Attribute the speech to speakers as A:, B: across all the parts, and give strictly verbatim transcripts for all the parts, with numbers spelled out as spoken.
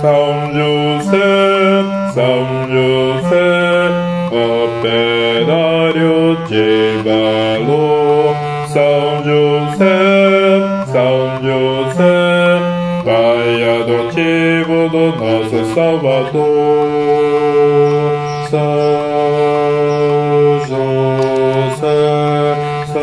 A: São José, São José, operário de valor. São José, São José, Pai adotivo do nosso Salvador. São José,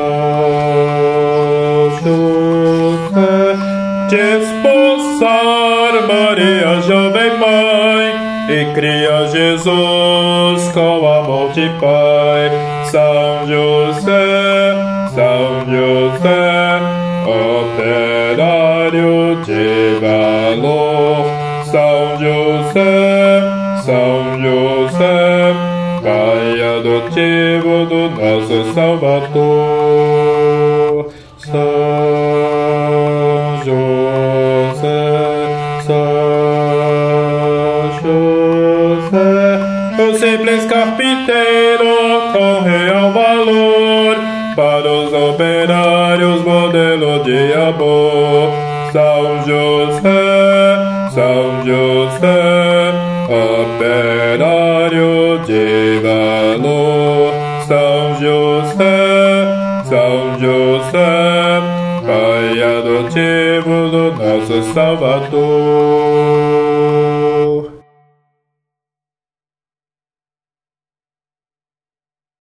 A: São José, desposar Maria, jovem mãe, e cria Jesus com amor de Pai. São José, São José, operário de valor. São José, São José, Pai adotivo do nosso Salvador. São José, São José, o simples carpinteiro com real valor, para os operários modelo de amor. São José, São José, operário de valor. São José, São José, Pai adotivo do nosso Salvador.